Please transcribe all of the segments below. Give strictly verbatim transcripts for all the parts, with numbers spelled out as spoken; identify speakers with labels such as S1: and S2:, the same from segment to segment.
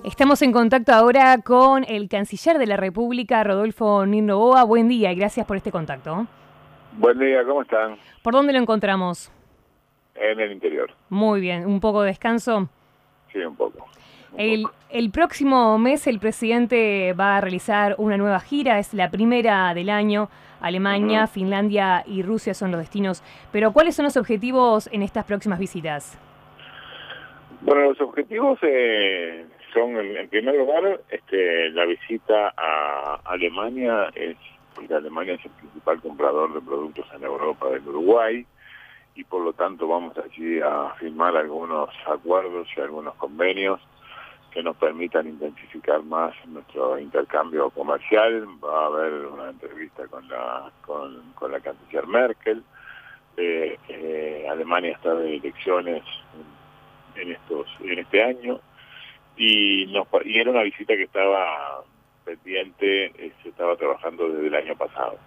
S1: Estamos en contacto ahora con el canciller de la República, Rodolfo Nin Noboa. Buen día y gracias por este contacto.
S2: Buen día, ¿cómo están?
S1: ¿Por dónde lo encontramos?
S2: En el interior.
S1: Muy bien, ¿un poco de descanso?
S2: Sí, un poco. Un
S1: El,
S2: poco.
S1: el próximo mes el presidente va a realizar una nueva gira, es la primera del año. Alemania,
S2: Uh-huh.
S1: Finlandia y Rusia son los destinos. Pero ¿cuáles son los objetivos en estas próximas visitas?
S2: Bueno, los objetivos eh, son, en, en primer lugar, este, la visita a Alemania, es porque Alemania es el principal comprador de productos en Europa del Uruguay, y por lo tanto vamos allí a firmar algunos acuerdos y algunos convenios que nos permitan intensificar más nuestro intercambio comercial. Va a haber una entrevista con la con, con la canciller Merkel. Eh, eh, Alemania está de elecciones en, en estos en este año y, nos, y era una visita que estaba pendiente, eh, se estaba trabajando desde el año pasado.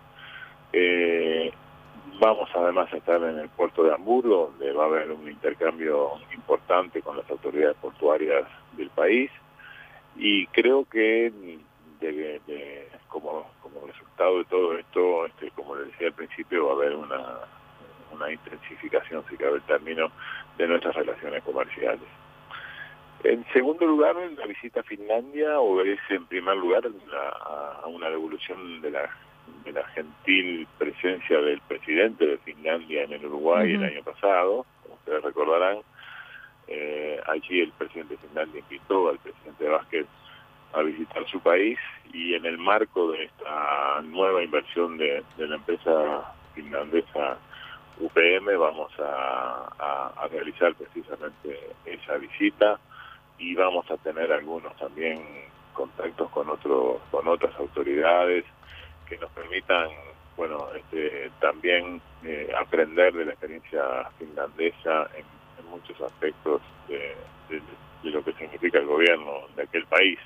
S2: Eh, Vamos además a estar en el puerto de Hamburgo, donde va a haber un intercambio importante con las autoridades portuarias del país, y creo que de, de, como, como resultado de todo esto, este, como les decía al principio, va a haber una, una intensificación, si cabe el término, de nuestras relaciones comerciales. En segundo lugar, la visita a Finlandia obedece en primer lugar a, a una devolución de la de la gentil presencia del presidente de Finlandia en el Uruguay uh-huh. el año pasado. Como ustedes recordarán, eh, allí el presidente de Finlandia invitó al presidente Vázquez a visitar su país, y en el marco de esta nueva inversión de, de la empresa finlandesa U P M vamos a, a, a realizar precisamente esa visita, y vamos a tener algunos también contactos con otros con otras autoridades que nos permitan, bueno, este, también eh, aprender de la experiencia finlandesa en, en muchos aspectos de, de, de lo que significa el gobierno de aquel país.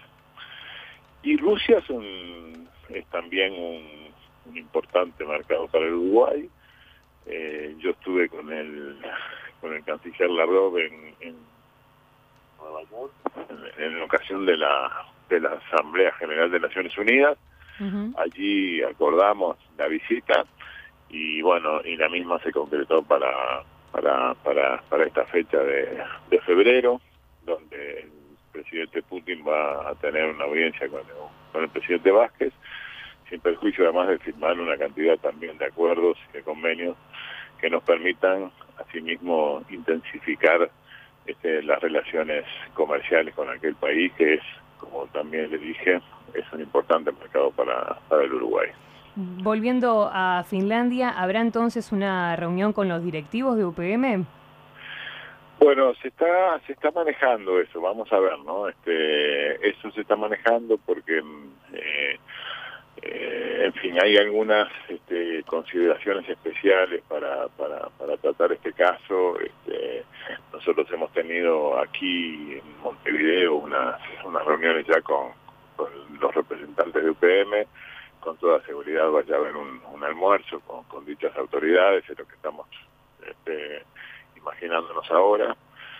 S2: Y Rusia es, un, es también un, un importante mercado para el Uruguay. Eh, yo estuve con el con el canciller Lavrov en, en Nueva York en, en ocasión de la de la Asamblea General de Naciones Unidas. Uh-huh. Allí acordamos la visita y bueno, y la misma se concretó para para para, para esta fecha de, de febrero, donde el presidente Putin va a tener una audiencia con el, con el presidente Vázquez, sin perjuicio además de firmar una cantidad también de acuerdos y de convenios que nos permitan asimismo intensificar este, las relaciones comerciales con aquel país, que es, como también le dije, es un importante mercado para, para el Uruguay.
S1: Volviendo a Finlandia, ¿habrá entonces una reunión con los directivos de U P M?
S2: Bueno, se está se está manejando eso, vamos a ver, ¿no? Este, eso se está manejando porque, eh, eh, en fin, hay algunas este, consideraciones especiales para, para, para tratar este caso. Este, nosotros hemos tenido aquí en Montevideo unas, unas reuniones ya con, con los representantes de U P M. Con toda seguridad vaya a haber un, un almuerzo con, con dichas autoridades, es lo que estamos este, imaginándonos ahora.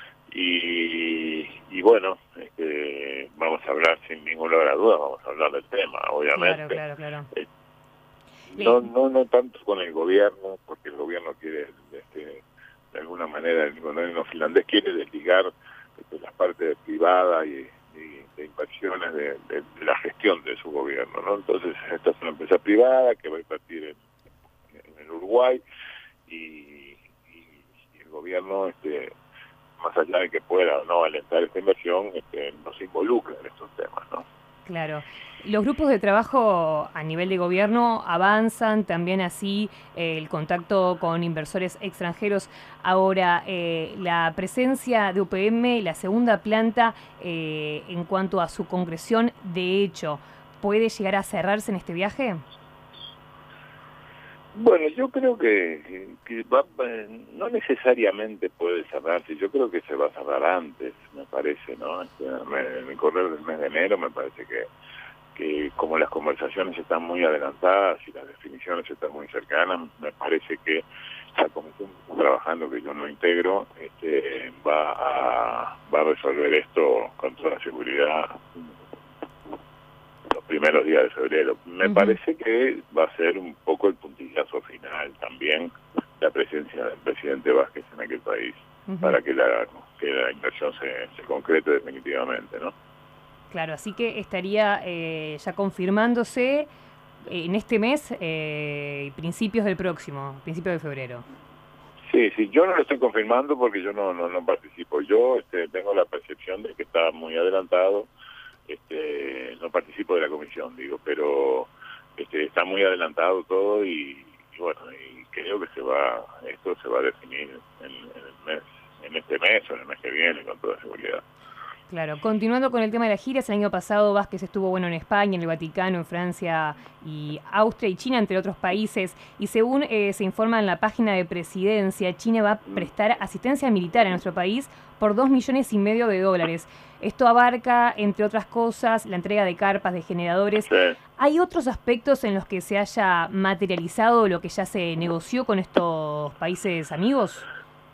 S2: Y, y bueno, este, vamos a hablar sin ningún lugar a dudas, vamos a hablar del tema, obviamente.
S1: Claro, claro, claro.
S2: Eh, no, no, no tanto con el gobierno, porque el gobierno quiere, este, de alguna manera, el gobierno finlandés quiere desligar este, las partes privadas y de inversiones de, de, de la gestión de su gobierno, ¿no? Entonces esta es una empresa privada que va a invertir en, en el Uruguay, y, y, y el gobierno, este, más allá de que pueda o no alentar esta inversión, este, no se involucra en estos temas, ¿no?
S1: Claro. Los grupos de trabajo a nivel de gobierno avanzan, también así eh, el contacto con inversores extranjeros. Ahora, eh, la presencia de U P M, la segunda planta, eh, en cuanto a su concreción, de hecho, ¿puede llegar a cerrarse en este viaje?
S2: Bueno, yo creo que, que va, no necesariamente puede cerrarse, yo creo que se va a cerrar antes, me parece, ¿no? En el correr del mes de enero me parece que, que como las conversaciones están muy adelantadas y las definiciones están muy cercanas, me parece que la comisión que está trabajando, que yo no integro, este, va a, va a resolver esto con toda seguridad los primeros días de febrero. Me uh-huh. parece que va a ser un poco el puntillazo final también la presencia del presidente Vázquez en aquel país, uh-huh. para que la, que la inversión se, se concrete definitivamente, ¿no?
S1: Claro, así que estaría eh, ya confirmándose en este mes, eh, principios del próximo, principios de febrero.
S2: Sí, sí, yo no lo estoy confirmando porque yo no no, no participo. Yo este, tengo la percepción de que está muy adelantado. Este, no participo de la comisión, digo, pero este, está muy adelantado todo y, y bueno, y creo que se va, esto se va a definir en, en el mes, en este mes o en el mes que viene con toda seguridad.
S1: Claro, continuando con el tema de las giras, el año pasado Vázquez estuvo bueno en España, en el Vaticano, en Francia y Austria y China, entre otros países, y según eh, se informa en la página de Presidencia, China va a prestar asistencia militar a nuestro país por dos millones y medio de dólares. Esto abarca, entre otras cosas, la entrega de carpas, de generadores.
S2: Sí.
S1: ¿Hay otros aspectos en los que se haya materializado lo que ya se negoció con estos países amigos?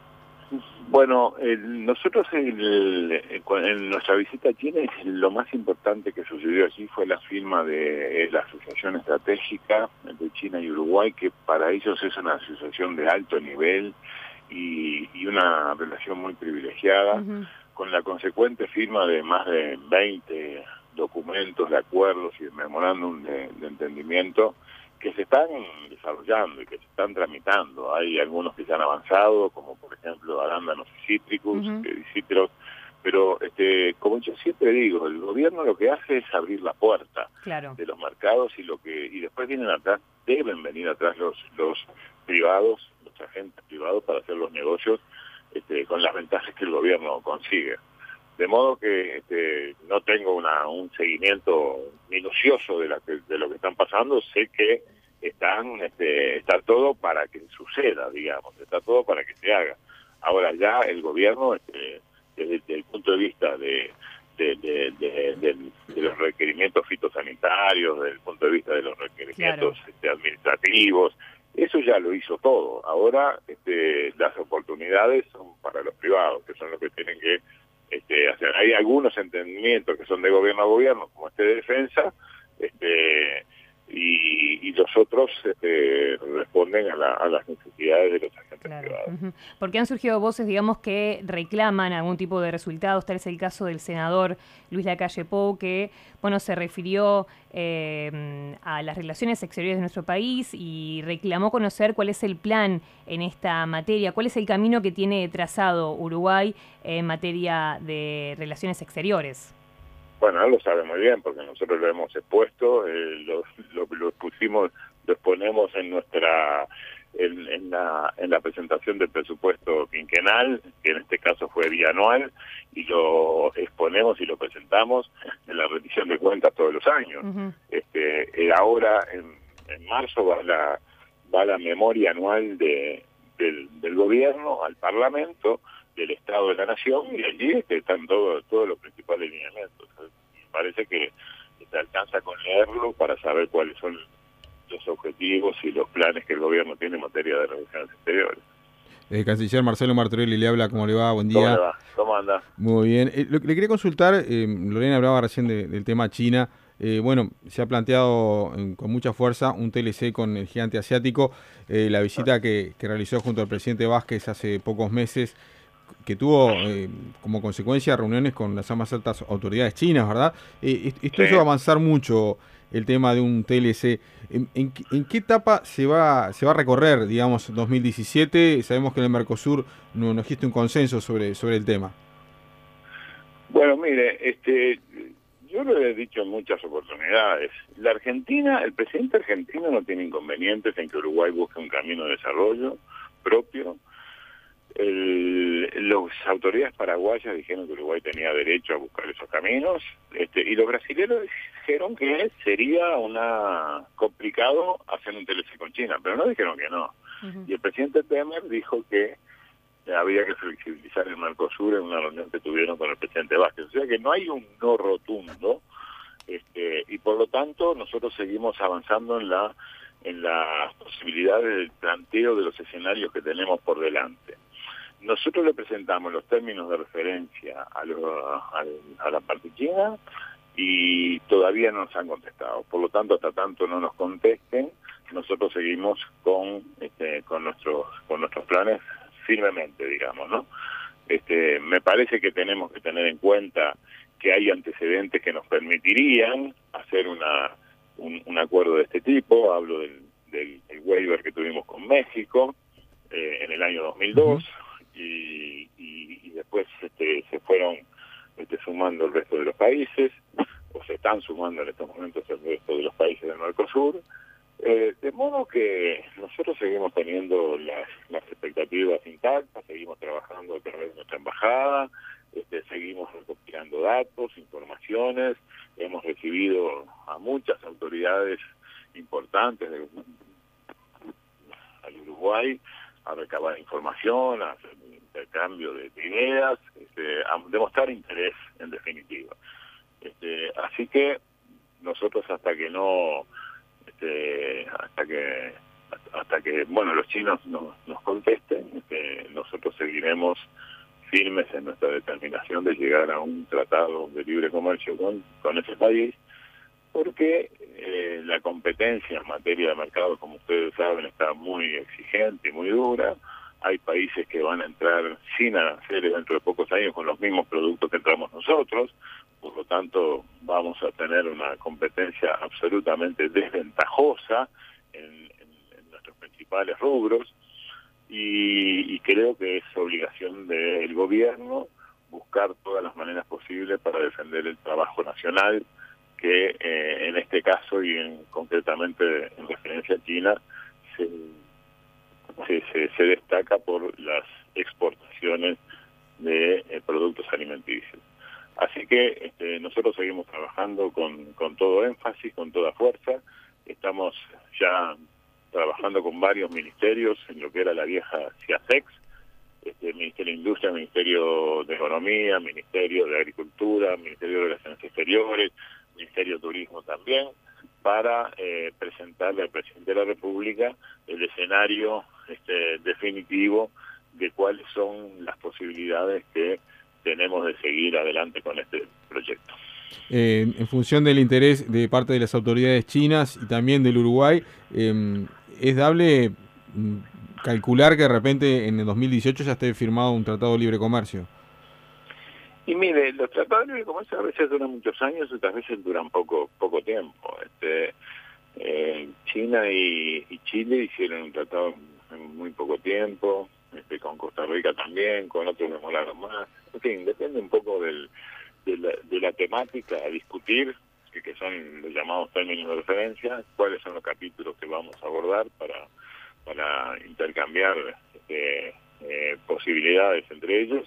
S2: Bueno, eh, nosotros el, el, en nuestra visita a China, lo más importante que sucedió allí fue la firma de eh, la Asociación Estratégica entre China y Uruguay, que para ellos es una asociación de alto nivel y, y una relación muy privilegiada, uh-huh. con la consecuente firma de más de veinte documentos de acuerdos y de memorándum de, de entendimiento que se están desarrollando y que se están tramitando. Hay algunos que ya han avanzado, como por ejemplo arándanos y cítricos, uh-huh. y cítricos, pero este, como yo siempre digo, el gobierno lo que hace es abrir la puerta
S1: claro.
S2: de los mercados y lo que y después vienen atrás, deben venir atrás los los privados, los agentes privados para hacer los negocios este, con las ventajas que el gobierno consigue. De modo que este, no tengo una, un seguimiento minucioso de, la que, de lo que están pasando. Sé que están este, está todo para que suceda, digamos, está todo para que se haga. Ahora ya el gobierno, este, desde, desde el punto de vista de, de, de, de, de, de los requerimientos fitosanitarios, desde el punto de vista de los requerimientos claro. este, administrativos, eso ya lo hizo todo. Ahora este, las oportunidades son para los privados, que son los que tienen que Este, hacer. Hay algunos entendimientos que son de gobierno a gobierno, como este de defensa, este, y, y los otros este, responden a, la, a las necesidades de los agentes claro. privados.
S1: Uh-huh. Porque han surgido voces, digamos, que reclaman algún tipo de resultados. Tal es el caso del senador Luis Lacalle Pou, que bueno, se refirió eh, a las relaciones exteriores de nuestro país y reclamó conocer cuál es el plan en esta materia, cuál es el camino que tiene trazado Uruguay en materia de relaciones exteriores.
S2: Bueno, él lo sabe muy bien porque nosotros lo hemos expuesto, eh, lo, lo, lo pusimos, lo exponemos en nuestra en, en la en la presentación del presupuesto quinquenal, que en este caso fue bianual, y lo exponemos y lo presentamos en la rendición de cuentas todos los años. Uh-huh. Este, eh, ahora en, en marzo va la va la memoria anual de del, del gobierno al Parlamento del Estado de la Nación, y allí están todos todos los principales lineamientos. Me parece que se alcanza con leerlo para saber cuáles son los objetivos y los planes que el gobierno tiene en materia de relaciones exteriores.
S3: Eh, Canciller Marcelo Martorelli le habla, ¿cómo le va? Buen día.
S2: ¿Cómo le va? ¿Cómo anda?
S3: Muy bien. Eh, lo, le quería consultar, eh, Lorena hablaba recién de, del tema China. Eh, bueno, se ha planteado eh, con mucha fuerza un T L C con el gigante asiático. Eh, la visita que, que realizó junto al presidente Vázquez hace pocos meses, que tuvo eh, como consecuencia reuniones con las más altas autoridades chinas, ¿verdad? Eh, esto sí. Hizo avanzar mucho el tema de un T L C. ¿En, en, en qué etapa se va se va a recorrer, digamos, dos mil diecisiete? Sabemos que en el Mercosur no, no existe un consenso sobre, sobre el tema.
S2: Bueno, mire, este, yo lo he dicho en muchas oportunidades. La Argentina, el presidente argentino no tiene inconvenientes en que Uruguay busque un camino de desarrollo propio. El, las autoridades paraguayas dijeron que Uruguay tenía derecho a buscar esos caminos, este, y los brasileños dijeron que sería una complicado hacer un T L C con China, pero no dijeron que no. Uh-huh. Y el presidente Temer dijo que había que flexibilizar el Mercosur en una reunión que tuvieron con el presidente Vázquez. O sea que no hay un no rotundo, este, y por lo tanto nosotros seguimos avanzando en la en las posibilidades del planteo de los escenarios que tenemos por delante. Nosotros le presentamos los términos de referencia a, lo, a, a la parte china y todavía no nos han contestado. Por lo tanto, hasta tanto no nos contesten, nosotros seguimos con este, con nuestros con nuestros planes firmemente, digamos, ¿no? Este, me parece que tenemos que tener en cuenta que hay antecedentes que nos permitirían hacer una un, un acuerdo de este tipo. Hablo del, del, del waiver que tuvimos con México eh, en el año dos mil dos, uh-huh. y, y, y después este, se fueron este, sumando el resto de los países, o se están sumando en estos momentos el resto de los países del Mercosur. Eh, de modo que nosotros seguimos teniendo las, las expectativas intactas, seguimos trabajando a través de nuestra embajada, este, seguimos recopilando datos, informaciones, hemos recibido a muchas autoridades importantes de, al Uruguay a recabar información, a hacer un intercambio de, de ideas, este, a demostrar interés en definitiva. Este, así que nosotros hasta que no Este, hasta que hasta que bueno los chinos nos, nos contesten, este, nosotros seguiremos firmes en nuestra determinación de llegar a un tratado de libre comercio con, con ese país, porque eh, la competencia en materia de mercado, como ustedes saben, está muy exigente y muy dura. Hay países que van a entrar sin aranceles dentro de pocos años con los mismos productos que entramos nosotros. Por lo tanto, vamos a tener una competencia absolutamente desventajosa en, en, en nuestros principales rubros, y, y creo que es obligación del gobierno buscar todas las maneras posibles para defender el trabajo nacional, que eh, en este caso y en, concretamente en referencia a China se, se, se, se destaca por las exportaciones de eh, productos alimenticios. Así que este, nosotros seguimos trabajando con, con todo énfasis, con toda fuerza. Estamos ya trabajando con varios ministerios en lo que era la vieja CIASEX, este, Ministerio de Industria, Ministerio de Economía, Ministerio de Agricultura, Ministerio de Relaciones Exteriores, Ministerio de Turismo también, para eh, presentarle al presidente de la República el escenario este, definitivo de cuáles son las posibilidades que tenemos de seguir adelante con este proyecto.
S3: Eh, en función del interés de parte de las autoridades chinas y también del Uruguay, eh, ¿es dable calcular que de repente en el dos mil dieciocho ya esté firmado un tratado de libre comercio?
S2: Y mire, los tratados de libre comercio a veces duran muchos años y otras veces duran poco poco tiempo. Este, eh, China y, y Chile hicieron un tratado en muy poco tiempo, este, con Costa Rica también, con otros demoraron más. En fin, depende un poco del, de, la, de la temática a discutir, que, que son los llamados términos de referencia, cuáles son los capítulos que vamos a abordar para, para intercambiar este, eh, posibilidades entre ellos,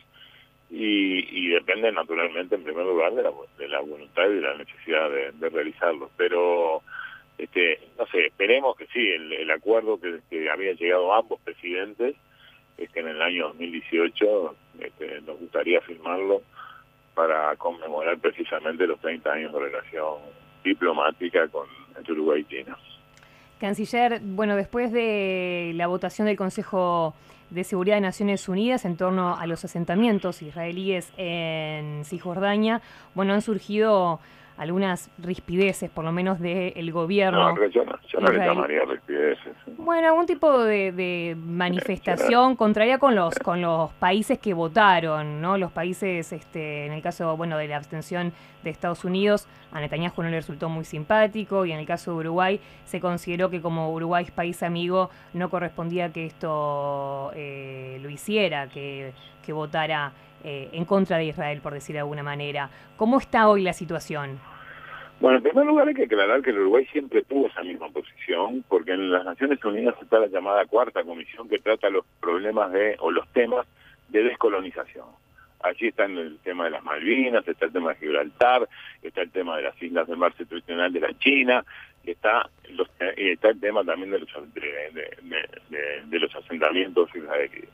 S2: y, y depende naturalmente en primer lugar de la, de la voluntad y de la necesidad de, de realizarlo. Pero este, no sé, esperemos que sí, el, el acuerdo que, que habían llegado ambos presidentes, es que en el año dos mil dieciocho este, nos gustaría firmarlo para conmemorar precisamente los treinta años de relación diplomática con entre Uruguay y China.
S1: Canciller, bueno, después de la votación del Consejo de Seguridad de Naciones Unidas en torno a los asentamientos israelíes en Cisjordania, bueno, han surgido algunas rispideces, por lo menos del gobierno.
S2: No, yo no, yo no le llamaría rispideces.
S1: Bueno, algún tipo de, de manifestación contraria con los con los países que votaron, ¿no? Los países, este, en el caso, bueno, de la abstención de Estados Unidos, a Netanyahu no le resultó muy simpático, y en el caso de Uruguay se consideró que como Uruguay es país amigo no correspondía que esto eh, lo hiciera, que, que votara eh, en contra de Israel, por decir de alguna manera. ¿Cómo está hoy la situación?
S2: Bueno, en primer lugar hay que aclarar que el Uruguay siempre tuvo esa misma posición, porque en las Naciones Unidas está la llamada Cuarta Comisión que trata los problemas de, o los temas de descolonización. Allí está el tema de las Malvinas, está el tema de Gibraltar, está el tema de las islas del mar septentrional de la China, está, los, está el tema también de los, de, de, de, de los asentamientos israelíes.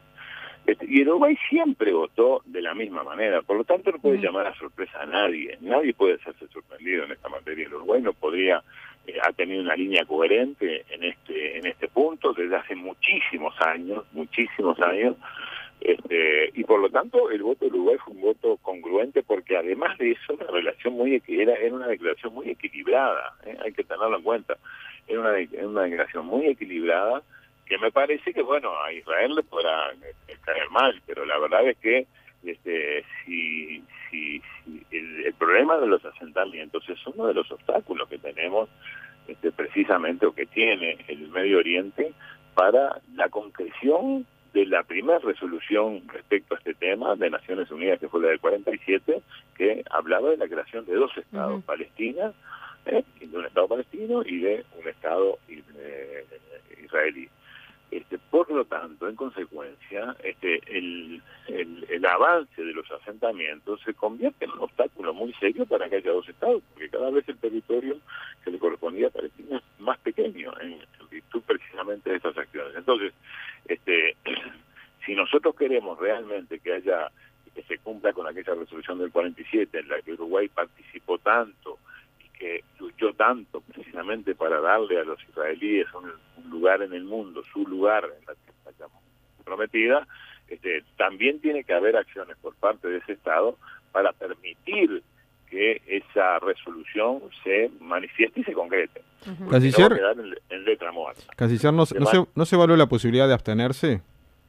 S2: Y Uruguay siempre votó de la misma manera, por lo tanto no puede llamar a sorpresa a nadie, nadie puede hacerse sorprendido en esta materia. El Uruguay no podría eh, ha tenido una línea coherente en este en este punto desde hace muchísimos años, muchísimos años, este, y por lo tanto el voto de Uruguay fue un voto congruente, porque además de eso una relación muy era, era una declaración muy equilibrada, ¿eh? Hay que tenerlo en cuenta, era una, era una declaración muy equilibrada, que me parece que, bueno, a Israel le podrá caer mal, pero la verdad es que este, si, si, si el, el problema de los asentamientos es uno de los obstáculos que tenemos, este, precisamente, o que tiene el Medio Oriente para la concreción de la primera resolución respecto a este tema de Naciones Unidas, que fue la del cuarenta y siete, que hablaba de la creación de dos estados, uh-huh. Palestina, eh, de un estado palestino y de un estado eh, israelí. Este, por lo tanto, en consecuencia, este, el, el, el avance de los asentamientos se convierte en un obstáculo muy serio para que haya dos estados, porque cada vez el territorio que le correspondía a Palestina es más pequeño en, en virtud precisamente de estas acciones. Entonces, este, si nosotros queremos realmente que haya, que se cumpla con aquella resolución del cuarenta y siete en la que Uruguay participó tanto y que luchó tanto precisamente para darle a los israelíes un, un lugar en el mundo, su lugar en la que está prometida, este, también tiene que haber acciones por parte de ese Estado para permitir que esa resolución se manifieste y se concrete.
S3: Uh-huh. Canciller,
S2: no va a quedar en, en letra muerta.
S3: Canciller, ¿no, no, se, ¿no se evaluó la posibilidad de abstenerse?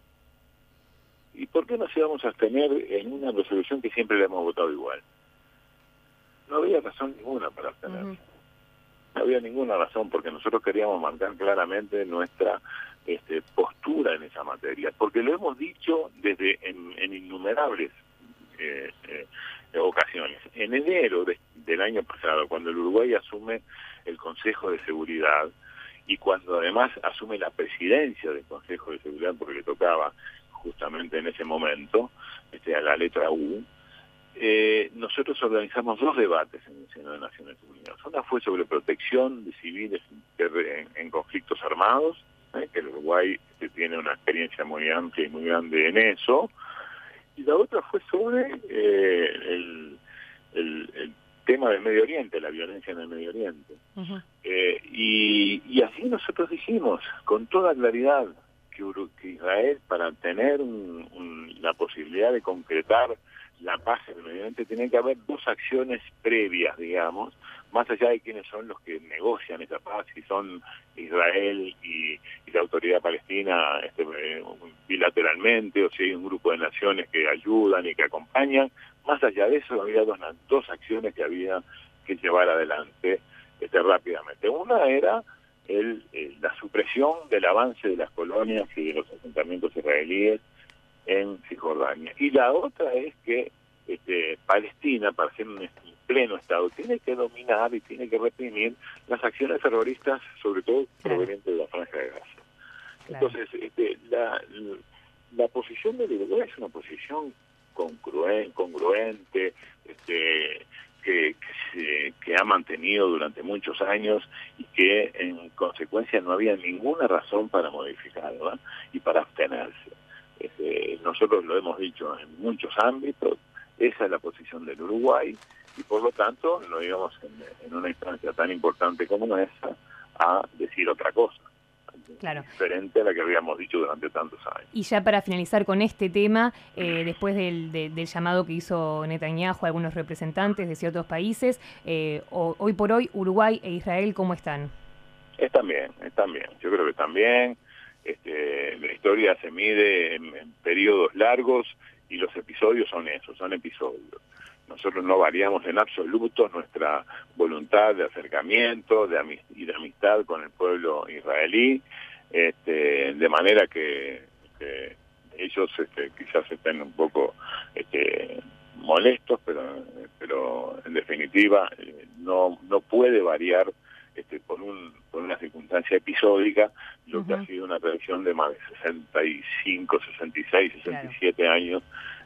S2: ¿Y por qué nos íbamos a abstener en una resolución que siempre le hemos votado igual? No había razón ninguna para abstenerse. Uh-huh. No había ninguna razón, porque nosotros queríamos marcar claramente nuestra este, postura en esa materia, porque lo hemos dicho desde en, en innumerables eh, eh, ocasiones. En enero de, del año pasado, cuando el Uruguay asume el Consejo de Seguridad y cuando además asume la presidencia del Consejo de Seguridad, porque le tocaba justamente en ese momento, este, a la letra U, eh, nosotros organizamos dos debates en el Seno de Naciones Unidas. Una fue sobre protección de civiles en, en conflictos armados, ¿eh? que el Uruguay este, tiene una experiencia muy amplia y muy grande en eso, y la otra fue sobre eh, el, el, el tema del Medio Oriente, la violencia en el Medio Oriente. Uh-huh. eh, y, y así nosotros dijimos, con toda claridad, que, que Israel, para tener un, un, la posibilidad de concretar la paz en el Medio Oriente, tiene que haber dos acciones previas, digamos, más allá de quiénes son los que negocian esa paz, si son Israel y, y la autoridad palestina este, bilateralmente, o si hay un grupo de naciones que ayudan y que acompañan. Más allá de eso, había dos, dos acciones que había que llevar adelante este, rápidamente. Una era el, el, la supresión del avance de las colonias y de los asentamientos israelíes en Cisjordania. Y la otra es que este, Palestina, para ser un pleno Estado, tiene que dominar y tiene que reprimir las acciones terroristas, sobre todo provenientes de la Franja de Gaza. Claro. Entonces, este, la, la posición del Uruguay es una posición congruente, congruente este, que, que, se, que ha mantenido durante muchos años y que en consecuencia no había ninguna razón para modificarla, ¿no? Y para abstenerse. Este, nosotros lo hemos dicho en muchos ámbitos, esa es la posición del Uruguay, y por lo tanto no íbamos en, en una instancia tan importante como esa a decir otra cosa,
S1: claro,
S2: diferente a la que habíamos dicho durante tantos años.
S1: Y ya para finalizar con este tema, eh, después del, de, del llamado que hizo Netanyahu a algunos representantes de ciertos países, eh, o, hoy por hoy Uruguay e Israel, ¿cómo están?
S2: Están bien, están bien, yo creo que están bien. Este, la historia se mide en, en periodos largos y los episodios son esos, son episodios. Nosotros no variamos en absoluto nuestra voluntad de acercamiento de amist y de amistad con el pueblo israelí, este, de manera que, que ellos este, quizás estén un poco este, molestos, pero, pero en definitiva no, no puede variar este, por, un, por una circunstancia episódica lo uh-huh. que ha sido una tradición de más de sesenta y cinco, sesenta y seis, sesenta y siete claro. años,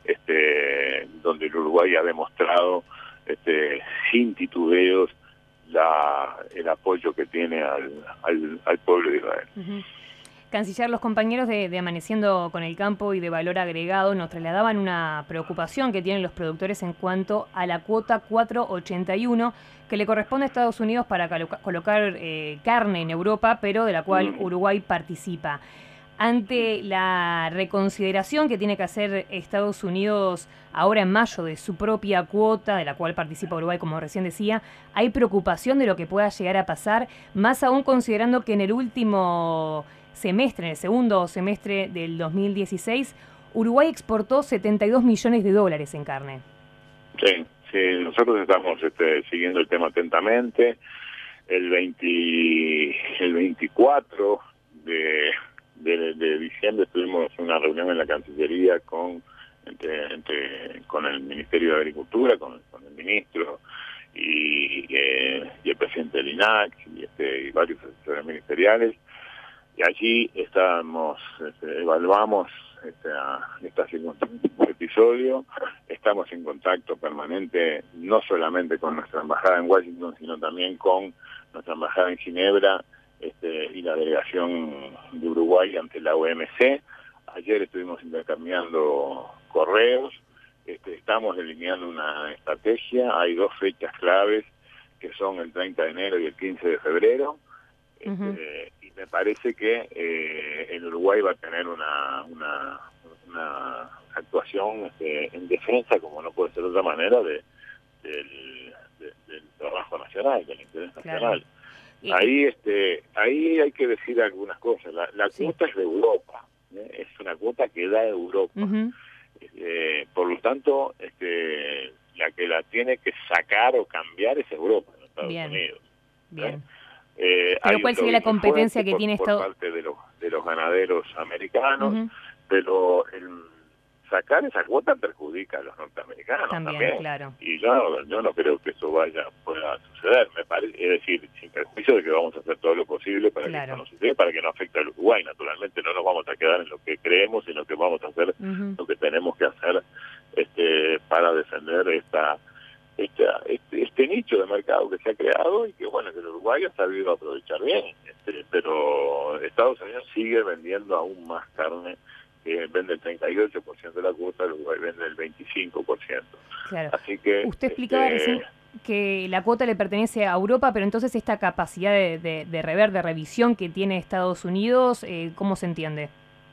S2: este, donde el Uruguay ha demostrado este, sin titubeos la, el apoyo que tiene al, al, al pueblo de Israel.
S1: Uh-huh. Canciller, los compañeros de, de Amaneciendo con el Campo y de Valor Agregado nos trasladaban una preocupación que tienen los productores en cuanto a la cuota cuatrocientos ochenta y uno que le corresponde a Estados Unidos para colocar eh, carne en Europa, pero de la cual Uruguay participa. Ante la reconsideración que tiene que hacer Estados Unidos ahora en mayo de su propia cuota, de la cual participa Uruguay, como recién decía, ¿hay preocupación de lo que pueda llegar a pasar? Más aún considerando que en el último semestre, en el segundo semestre del dos mil dieciséis, Uruguay exportó setenta y dos millones de dólares en carne.
S2: Sí, sí, nosotros estamos este, siguiendo el tema atentamente. El, veinte, el veinticuatro de... De, de diciembre tuvimos una reunión en la Cancillería con entre, entre con el Ministerio de Agricultura, con, con el ministro y, eh, y el presidente del I N A C y, este, y varios asesores ministeriales, y allí estamos, este, evaluamos este, esta circunstancia, este episodio. Estamos en contacto permanente no solamente con nuestra embajada en Washington, sino también con nuestra embajada en Ginebra, Este, y la delegación de Uruguay ante la O M C. Ayer estuvimos intercambiando correos, este, estamos delineando una estrategia. Hay dos fechas claves que son el treinta de enero y el quince de febrero, este, uh-huh. y me parece que eh, el Uruguay va a tener una, una, una actuación este, en defensa, como no puede ser de otra manera, de, del, de, del trabajo nacional, del interés nacional. Claro. Ahí este ahí hay que decir algunas cosas. La, la sí. cuota es de Europa, ¿eh? Es una cuota que da Europa. Uh-huh. eh, por lo tanto, este la que la tiene que sacar o cambiar es Europa, no Estados Bien. Unidos. ¿eh? Bien. Eh,
S1: pero ¿cuál sería la competencia que
S2: por,
S1: tiene
S2: Estados
S1: Estados
S2: por parte de los de los ganaderos americanos? Uh-huh. Pero el sacar esa cuota perjudica a los norteamericanos también, también. Claro. Y yo, yo no creo que eso vaya pueda suceder, me parece, es decir, sin perjuicio de que vamos a hacer todo lo posible para claro. que eso no suceda, para que no afecte al Uruguay. Naturalmente no nos vamos a quedar en lo que creemos, sino que vamos a hacer uh-huh. lo que tenemos que hacer este para defender esta, esta este, este nicho de mercado que se ha creado y que bueno, que el Uruguay ha sabido aprovechar bien, este, pero Estados Unidos sigue vendiendo aún más carne, que vende el treinta y ocho por ciento de la cuota, el Uruguay vende el veinticinco por ciento.
S1: Claro.
S2: Así que
S1: usted explicaba
S2: este,
S1: recién que la cuota le pertenece a Europa, pero entonces esta capacidad de, de, de rever, de revisión que tiene Estados Unidos, eh, ¿cómo se entiende?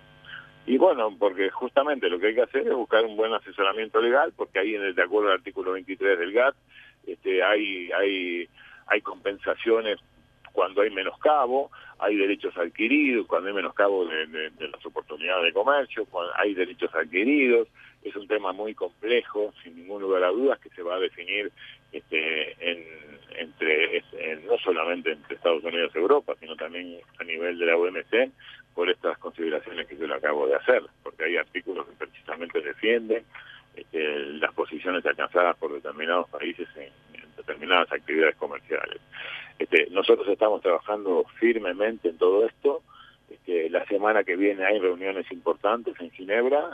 S2: Y bueno, porque justamente lo que hay que hacer es buscar un buen asesoramiento legal, porque ahí en el, de acuerdo al artículo veintitrés del G A T T, este, hay, hay, hay compensaciones cuando hay menoscabo, hay derechos adquiridos, cuando hay menoscabo de, de, de las oportunidades de comercio, hay derechos adquiridos. Es un tema muy complejo, sin ningún lugar a dudas, que se va a definir este, en, entre en, no solamente entre Estados Unidos y Europa, sino también a nivel de la O M C, por estas consideraciones que yo le acabo de hacer, porque hay artículos que precisamente defienden este, las posiciones alcanzadas por determinados países en, en determinadas actividades comerciales. Este, nosotros estamos trabajando firmemente en todo esto. Este, la semana que viene hay reuniones importantes en Ginebra.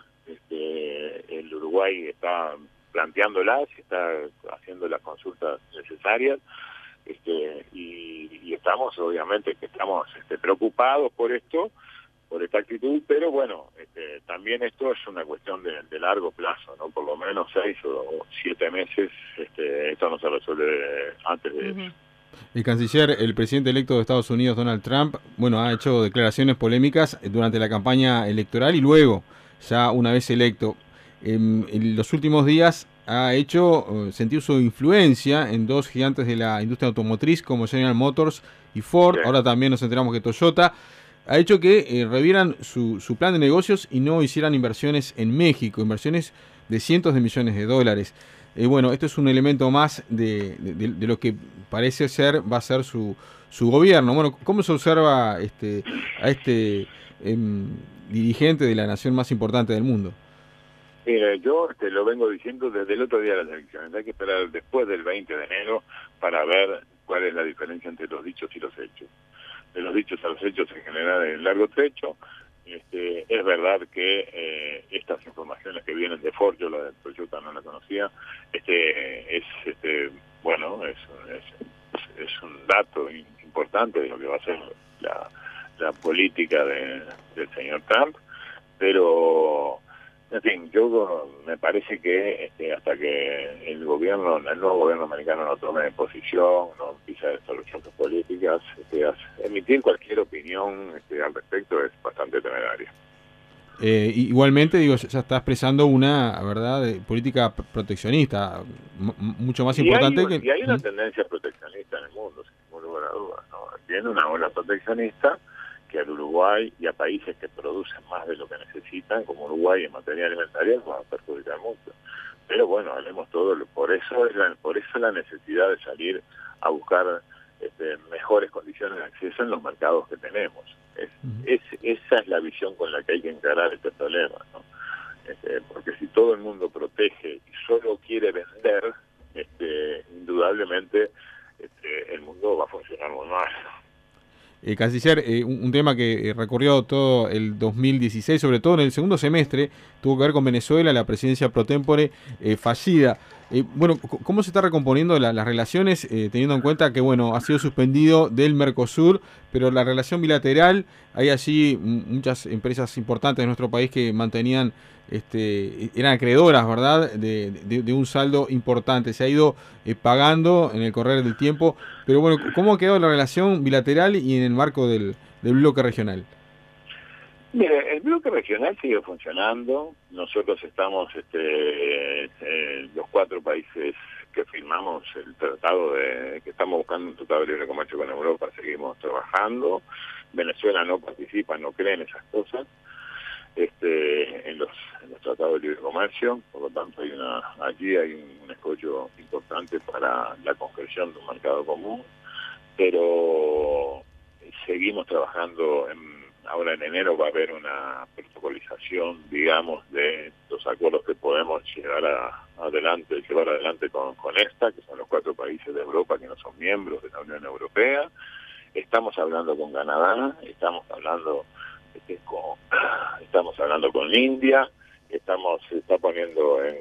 S2: Este, el Uruguay está planteándolas, está haciendo las consultas necesarias, este, y, y estamos, obviamente, que estamos este, preocupados por esto, por esta actitud, pero bueno, este, también esto es una cuestión de, de largo plazo, ¿no? Por lo menos seis o siete meses, este, esto no se resuelve antes de uh-huh. eso.
S3: El canciller, el presidente electo de Estados Unidos, Donald Trump, bueno, ha hecho declaraciones polémicas durante la campaña electoral y luego, ya una vez electo. En, en los últimos días ha hecho uh, sentir su influencia en dos gigantes de la industria automotriz como General Motors y Ford. Sí. Ahora también nos enteramos que Toyota ha hecho que eh, revieran su, su plan de negocios y no hicieran inversiones en México, inversiones de cientos de millones de dólares. Eh, bueno, esto es un elemento más de, de, de lo que parece ser va a ser su, su gobierno. Bueno, ¿cómo se observa este, a este eh, dirigente de la nación más importante del mundo?
S2: Mire, yo este, lo vengo diciendo desde el otro día de las elecciones. Hay que esperar después del veinte de enero para ver cuál es la diferencia entre los dichos y los hechos. De los dichos a los hechos en general en largo trecho. Este, es verdad que eh, estas informaciones que vienen de Ford, yo la de Toyota no la conocía, este, es este, bueno, es, es, es un dato importante de lo que va a ser la, la política de, del señor Trump, pero en fin, yo me parece que este, hasta que el gobierno, el nuevo gobierno americano no tome posición, no empiece a soluciones políticas, este, emitir cualquier opinión este, al respecto es bastante temerario.
S3: Eh, igualmente, digo, ya está expresando una, ¿verdad?, de política proteccionista, m mucho más
S2: y
S3: importante
S2: hay,
S3: que...
S2: Y hay una tendencia proteccionista en el mundo, sin ningún lugar a dudas, ¿no? Tiene una ola proteccionista que al Uruguay y a países que producen más de lo que necesitan, como Uruguay en materia alimentaria, va a perjudicar mucho. Pero bueno, hablemos todo, por eso es la, por eso la necesidad de salir a buscar este, mejores condiciones de acceso en los mercados que tenemos. Es, uh-huh. es, esa es la visión con la que hay que encarar este problema, ¿no? Este, porque si todo el mundo protege y solo quiere vender, este, indudablemente este, el mundo va a funcionar muy mal.
S3: Eh, Canciller, eh, un, un tema que eh, recorrió todo el dos mil dieciséis, sobre todo en el segundo semestre, tuvo que ver con Venezuela, la presidencia pro tempore eh, fallida. Eh, bueno, ¿cómo se está recomponiendo la, las relaciones, eh, teniendo en cuenta que, bueno, ha sido suspendido del Mercosur, pero la relación bilateral, hay allí muchas empresas importantes de nuestro país que mantenían, este, eran acreedoras, ¿verdad?, de, de, de un saldo importante. Se ha ido eh, pagando en el correr del tiempo, pero bueno, ¿cómo ha quedado la relación bilateral y en el marco del, del bloque regional?
S2: Mire, el bloque regional sigue funcionando. Nosotros estamos, este, eh, los cuatro países que firmamos el tratado de, que estamos buscando un tratado de libre comercio con Europa, seguimos trabajando. Venezuela no participa, no cree en esas cosas, este, en los, en los tratados de libre comercio. Por lo tanto, hay una, allí hay un escollo importante para la concreción de un mercado común, pero seguimos trabajando en ahora en enero va a haber una protocolización, digamos, de los acuerdos que podemos llegar a, adelante, llevar adelante con, con esta, que son los cuatro países de Europa que no son miembros de la Unión Europea. Estamos hablando con Canadá, estamos hablando este, con, estamos hablando con India, estamos se está poniendo en,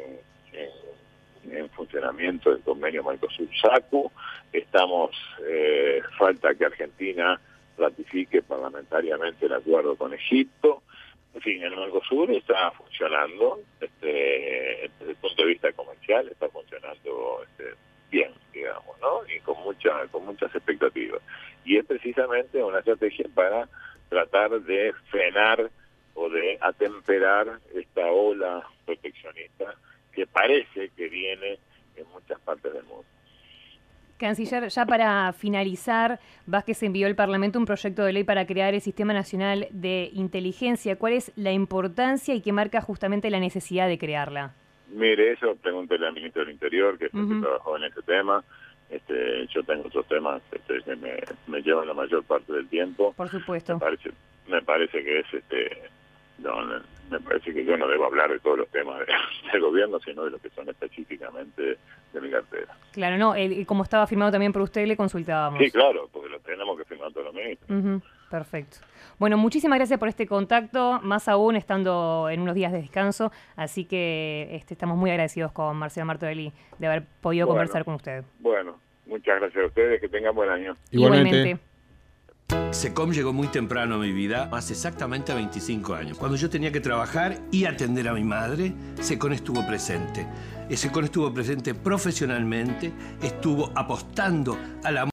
S2: en, en funcionamiento el convenio Mercosur-SACU, estamos eh, falta que Argentina ratifique parlamentariamente el acuerdo con Egipto. En fin, el Mercosur está funcionando, este, desde el punto de vista comercial, está funcionando este, bien, digamos, ¿no? Y con mucha, con muchas expectativas. Y es precisamente una estrategia para tratar de frenar o de atemperar esta ola proteccionista que parece que viene en muchas partes del mundo.
S1: Canciller, ya para finalizar, Vázquez envió al Parlamento un proyecto de ley para crear el Sistema Nacional de Inteligencia. ¿Cuál es la importancia y qué marca justamente la necesidad de crearla?
S2: Mire, eso pregúntele al ministro del Interior, que, uh-huh. que trabajó en ese tema. Este, yo tengo otros temas este, que me, me llevan la mayor parte del tiempo.
S1: Por supuesto.
S2: Me parece, me parece que es... este no, me parece que yo no debo hablar de todos los temas de, del gobierno, sino de lo que son específicamente de mi cartera.
S1: Claro, no, el, como estaba firmado también por usted, le consultábamos.
S2: Sí, claro, porque lo tenemos que firmar todos los ministros.
S1: Uh-huh, perfecto. Bueno, muchísimas gracias por este contacto, más aún estando en unos días de descanso, así que este, estamos muy agradecidos con Marcelo Martorelli de haber podido bueno, conversar con usted.
S2: Bueno, muchas gracias a ustedes, que tengan buen año.
S1: Igualmente. Igualmente.
S4: SECOM llegó muy temprano a mi vida, hace exactamente veinticinco años. Cuando yo tenía que trabajar y atender a mi madre, SECOM estuvo presente. SECOM estuvo presente profesionalmente, estuvo apostando a la